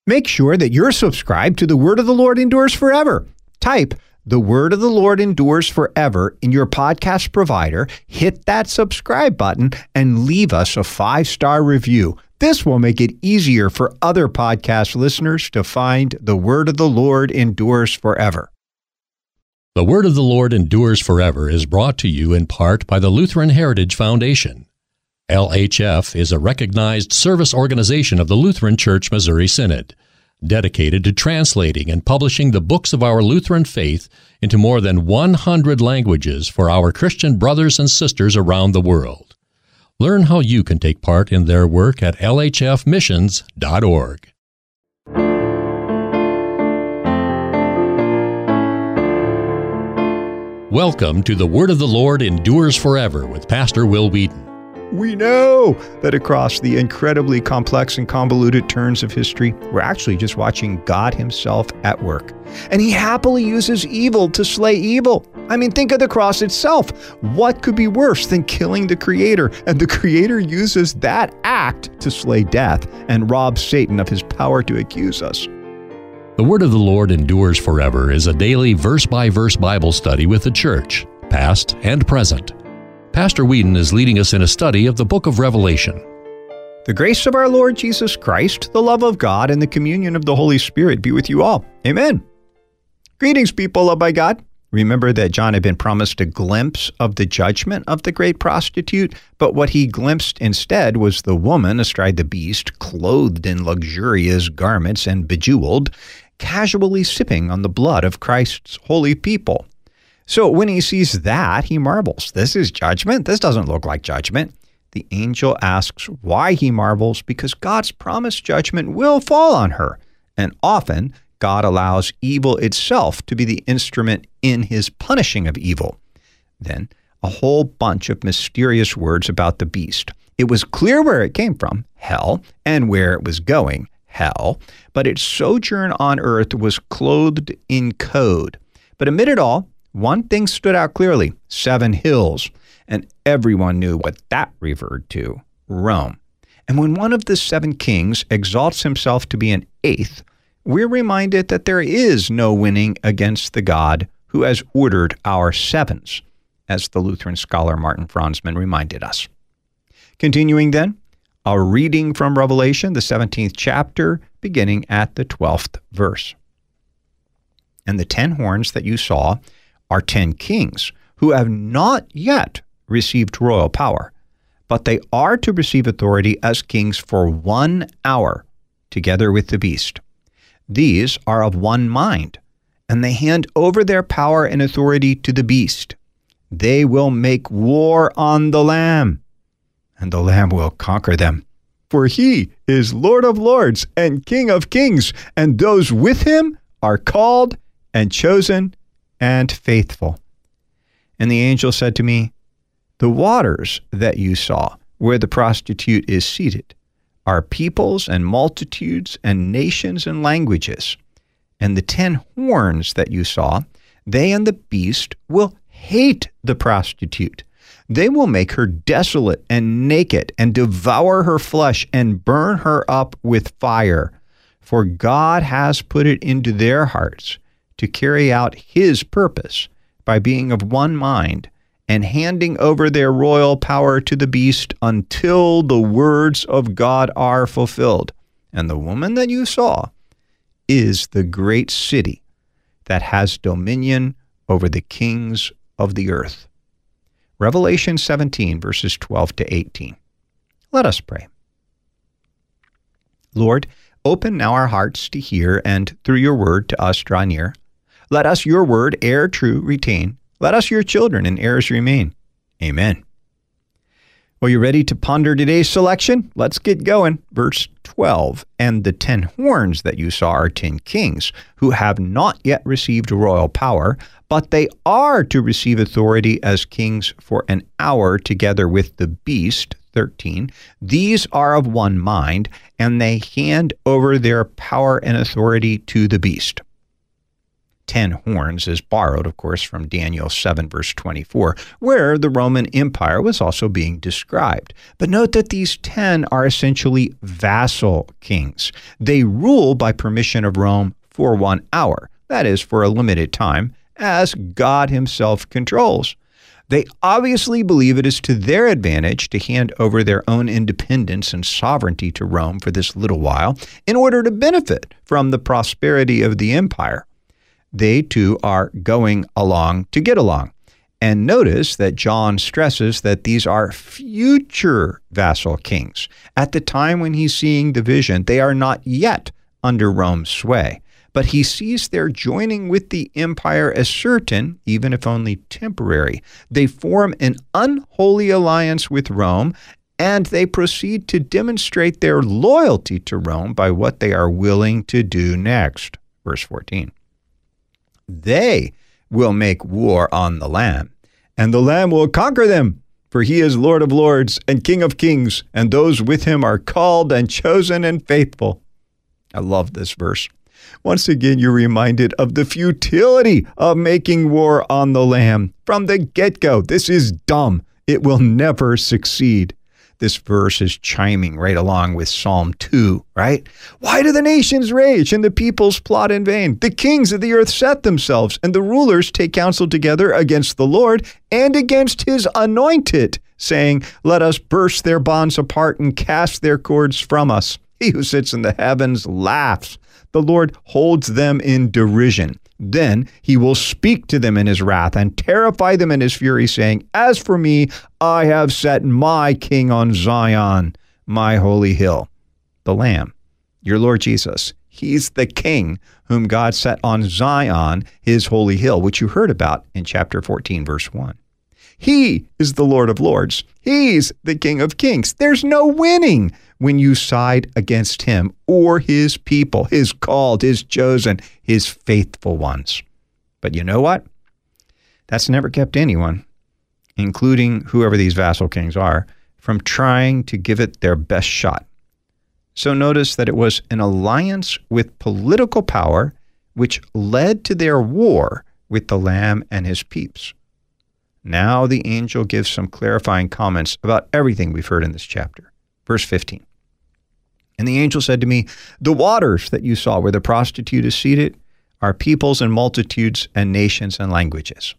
Make sure that you're subscribed to The Word of the Lord Endures Forever. Type The Word of the Lord Endures Forever in your podcast provider, hit that subscribe button, and leave us a 5-star review. This will make it easier for other podcast listeners to find The Word of the Lord Endures Forever. The Word of the Lord Endures Forever is brought to you in part by the Lutheran Heritage Foundation. LHF is a recognized service organization of the Lutheran Church Missouri Synod, dedicated to translating and publishing the books of our Lutheran faith into more than 100 languages for our Christian brothers and sisters around the world. Learn how you can take part in their work at lhfmissions.org. Welcome to The Word of the Lord Endures Forever with Pastor Will Wheaton. We know that across the incredibly complex and convoluted turns of history, we're actually just watching God himself at work. And he happily uses evil to slay evil. I mean, think of the cross itself. What could be worse than killing the Creator? And the Creator uses that act to slay death and rob Satan of his power to accuse us. The Word of the Lord Endures Forever is a daily verse-by-verse Bible study with the church, past and present. Pastor Whedon is leading us in a study of the book of Revelation. The grace of our Lord Jesus Christ, the love of God, and the communion of the Holy Spirit be with you all. Amen. Greetings, people loved by God. Remember that John had been promised a glimpse of the judgment of the great prostitute, but what he glimpsed instead was the woman astride the beast, clothed in luxurious garments and bejeweled, casually sipping on the blood of Christ's holy people. So when he sees that, he marvels. This is judgment? This doesn't look like judgment. The angel asks why he marvels, because God's promised judgment will fall on her. And often, God allows evil itself to be the instrument in his punishing of evil. Then, a whole bunch of mysterious words about the beast. It was clear where it came from, hell, and where it was going, hell, but its sojourn on earth was clothed in code. But amid it all, one thing stood out clearly, 7 hills, and everyone knew what that referred to, Rome. And when one of the 7 kings exalts himself to be an 8th, we're reminded that there is no winning against the God who has ordered our 7s, as the Lutheran scholar Martin Franzmann reminded us. Continuing then, a reading from Revelation, the 17th chapter, beginning at the 12th verse. And the 10 horns that you saw are 10 kings who have not yet received royal power, but they are to receive authority as kings for 1 hour, together with the beast. These are of one mind, and they hand over their power and authority to the beast. They will make war on the Lamb, and the Lamb will conquer them. For he is Lord of lords and King of kings, and those with him are called and chosen and faithful. And the angel said to me, the waters that you saw, where the prostitute is seated, are peoples and multitudes and nations and languages. And the 10 horns that you saw, they and the beast will hate the prostitute. They will make her desolate and naked and devour her flesh and burn her up with fire. For God has put it into their hearts to carry out his purpose by being of one mind and handing over their royal power to the beast until the words of God are fulfilled. And the woman that you saw is the great city that has dominion over the kings of the earth. Revelation 17, verses 12 to 18. Let us pray. Lord, open now our hearts to hear, and through your word to us draw near. Let us your word, heir true, retain. Let us your children and heirs remain. Amen. Well, you ready to ponder today's selection? Let's get going. Verse 12. And the 10 horns that you saw are 10 kings who have not yet received royal power, but they are to receive authority as kings for an hour together with the beast. 13. These are of one mind, and they hand over their power and authority to the beast. 10 horns is borrowed, of course, from Daniel 7, verse 24, where the Roman Empire was also being described. But note that these 10 are essentially vassal kings. They rule by permission of Rome for 1 hour, that is, for a limited time, as God himself controls. They obviously believe it is to their advantage to hand over their own independence and sovereignty to Rome for this little while in order to benefit from the prosperity of the empire. They too are going along to get along. And notice that John stresses that these are future vassal kings. At the time when he's seeing the vision, they are not yet under Rome's sway. But he sees their joining with the empire as certain, even if only temporary. They form an unholy alliance with Rome, and they proceed to demonstrate their loyalty to Rome by what they are willing to do next. Verse 14. They will make war on the Lamb, and the Lamb will conquer them, for he is Lord of lords and King of kings, and those with him are called and chosen and faithful. I love this verse. Once again, you're reminded of the futility of making war on the Lamb. From the get-go, this is dumb. It will never succeed. This verse is chiming right along with Psalm 2, right? Why do the nations rage and the peoples plot in vain? The kings of the earth set themselves, and the rulers take counsel together against the Lord and against his anointed, saying, let us burst their bonds apart and cast their cords from us. He who sits in the heavens laughs. The Lord holds them in derision. Then he will speak to them in his wrath and terrify them in his fury, saying, as for me, I have set my king on Zion, my holy hill. The Lamb, your Lord Jesus, he's the king whom God set on Zion, his holy hill, which you heard about in chapter 14, verse 1. He is the Lord of lords. He's the King of kings. There's no winning when you side against him or his people, his called, his chosen, his faithful ones. But you know what? That's never kept anyone, including whoever these vassal kings are, from trying to give it their best shot. So notice that it was an alliance with political power which led to their war with the Lamb and his peeps. Now the angel gives some clarifying comments about everything we've heard in this chapter. Verse 15. And the angel said to me, the waters that you saw where the prostitute is seated are peoples and multitudes and nations and languages.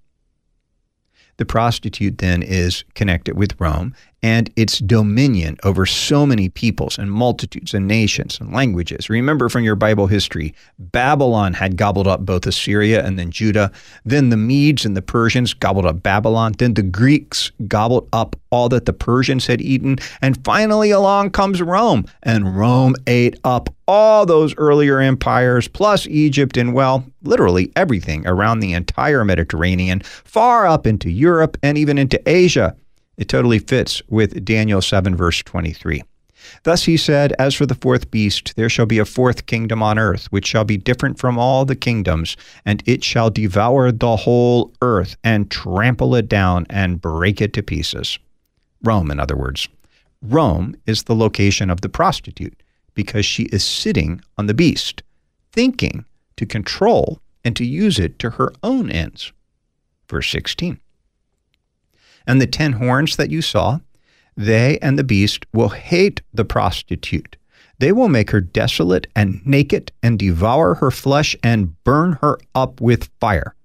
The prostitute then is connected with Rome and its dominion over so many peoples and multitudes and nations and languages. Remember from your Bible history, Babylon had gobbled up both Assyria and then Judah. Then the Medes and the Persians gobbled up Babylon. Then the Greeks gobbled up all that the Persians had eaten. And finally along comes Rome. And Rome ate up all those earlier empires, plus Egypt and, well, literally everything around the entire Mediterranean, far up into Europe and even into Asia. It totally fits with Daniel 7, verse 23. Thus he said, as for the fourth beast, there shall be a fourth kingdom on earth, which shall be different from all the kingdoms, and it shall devour the whole earth and trample it down and break it to pieces. Rome, in other words. Rome is the location of the prostitute because she is sitting on the beast, thinking to control and to use it to her own ends. Verse 16. And the 10 horns that you saw, they and the beast will hate the prostitute. They will make her desolate and naked and devour her flesh and burn her up with fire.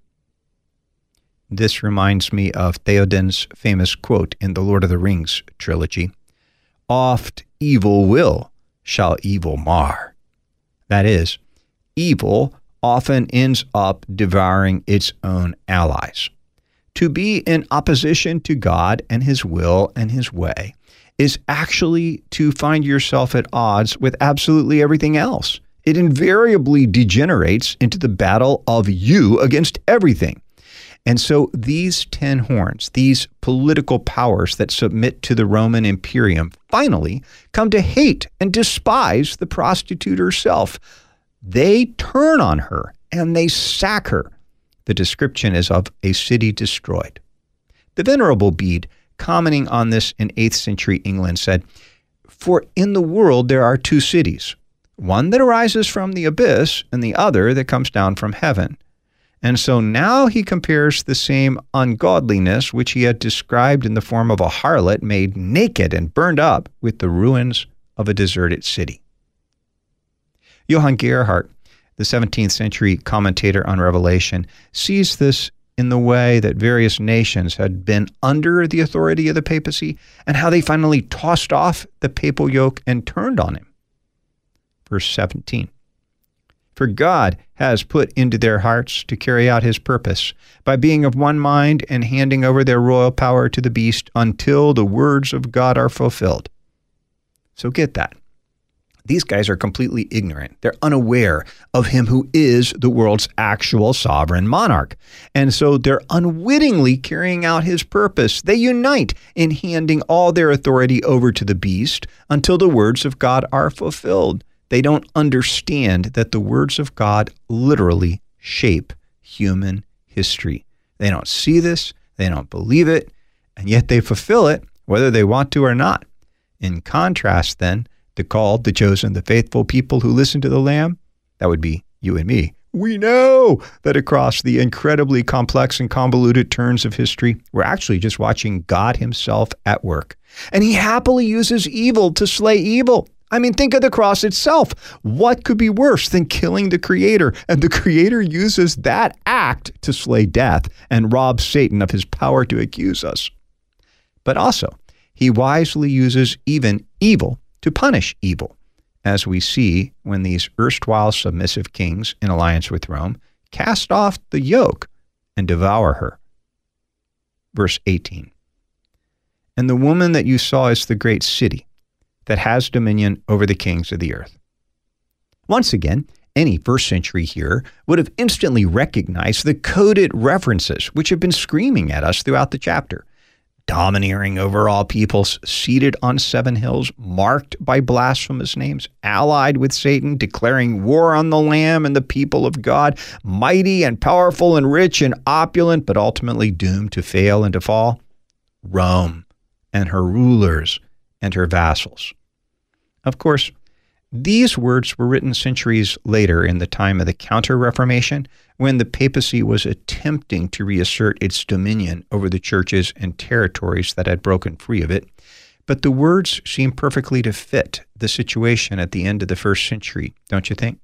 This reminds me of Theoden's famous quote in the Lord of the Rings trilogy, oft evil will shall evil mar. That is, evil often ends up devouring its own allies. To be in opposition to God and his will and his way is actually to find yourself at odds with absolutely everything else. It invariably degenerates into the battle of you against everything. And so these 10 horns, these political powers that submit to the Roman Imperium, finally come to hate and despise the prostitute herself. They turn on her and they sack her. The description is of a city destroyed. The Venerable Bede, commenting on this in 8th century England, said, for in the world there are 2 cities, one that arises from the abyss and the other that comes down from heaven. And so now he compares the same ungodliness which he had described in the form of a harlot made naked and burned up with the ruins of a deserted city. Johann Gerhardt, the 17th century commentator on Revelation, sees this in the way that various nations had been under the authority of the papacy and how they finally tossed off the papal yoke and turned on him. Verse 17. For God has put into their hearts to carry out his purpose by being of one mind and handing over their royal power to the beast until the words of God are fulfilled. So get that. These guys are completely ignorant. They're unaware of him who is the world's actual sovereign monarch. And so they're unwittingly carrying out his purpose. They unite in handing all their authority over to the beast until the words of God are fulfilled. They don't understand that the words of God literally shape human history. They don't see this, they don't believe it, and yet they fulfill it whether they want to or not. In contrast, then, the called, the chosen, the faithful people who listen to the Lamb, that would be you and me. We know that across the incredibly complex and convoluted turns of history, we're actually just watching God himself at work. And he happily uses evil to slay evil. I mean, think of the cross itself. What could be worse than killing the Creator? And the Creator uses that act to slay death and rob Satan of his power to accuse us. But also, he wisely uses even evil to punish evil, as we see when these erstwhile submissive kings in alliance with Rome cast off the yoke and devour her. Verse 18. And the woman that you saw is the great city that has dominion over the kings of the earth. Once again, any first century hearer would have instantly recognized the coded references which have been screaming at us throughout the chapter. Domineering over all peoples, seated on 7 hills, marked by blasphemous names, allied with Satan, declaring war on the Lamb and the people of God, mighty and powerful and rich and opulent, but ultimately doomed to fail and to fall. Rome and her rulers and her vassals. Of course, these words were written centuries later in the time of the Counter-Reformation, when the papacy was attempting to reassert its dominion over the churches and territories that had broken free of it. But the words seem perfectly to fit the situation at the end of the first century, don't you think?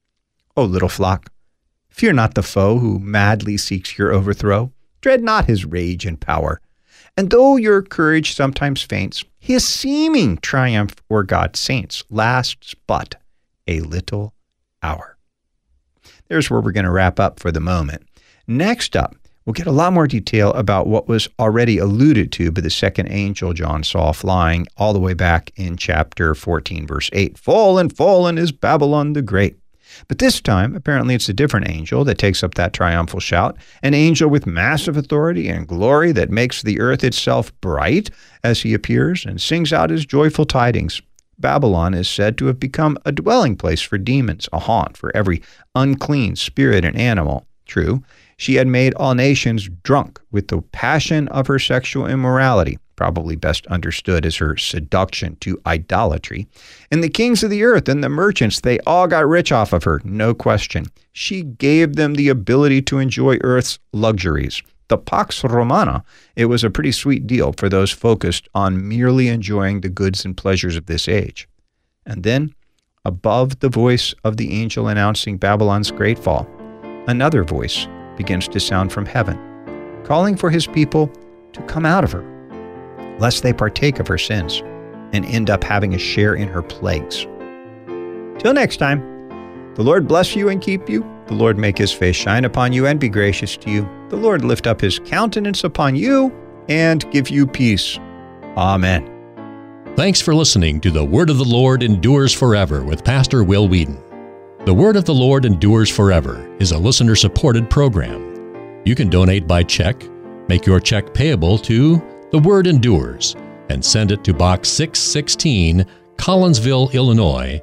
O little flock, fear not the foe who madly seeks your overthrow. Dread not his rage and power. And though your courage sometimes faints, his seeming triumph o'er God's saints lasts but a little hour. There's where we're going to wrap up for the moment. Next up, we'll get a lot more detail about what was already alluded to by the second angel John saw flying all the way back in chapter 14, verse 8. Fallen, fallen is Babylon the Great. But this time, apparently it's a different angel that takes up that triumphal shout, an angel with massive authority and glory that makes the earth itself bright as he appears and sings out his joyful tidings. Babylon is said to have become a dwelling place for demons, a haunt for every unclean spirit and animal. True, she had made all nations drunk with the passion of her sexual immorality, probably best understood as her seduction to idolatry. And the kings of the earth and the merchants, they all got rich off of her, no question. She gave them the ability to enjoy earth's luxuries. The Pax Romana, it was a pretty sweet deal for those focused on merely enjoying the goods and pleasures of this age. And then, above the voice of the angel announcing Babylon's great fall, another voice begins to sound from heaven, calling for his people to come out of her, lest they partake of her sins and end up having a share in her plagues. Till next time, the Lord bless you and keep you. The Lord make his face shine upon you and be gracious to you. The Lord lift up his countenance upon you and give you peace. Amen. Thanks for listening to The Word of the Lord Endures Forever with Pastor Will Whedon. The Word of the Lord Endures Forever is a listener-supported program. You can donate by check, make your check payable to The Word Endures, and send it to Box 616, Collinsville, Illinois,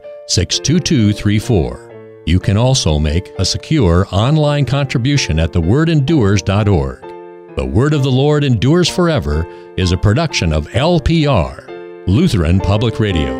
62234. You can also make a secure online contribution at thewordendures.org. The Word of the Lord Endures Forever is a production of LPR, Lutheran Public Radio.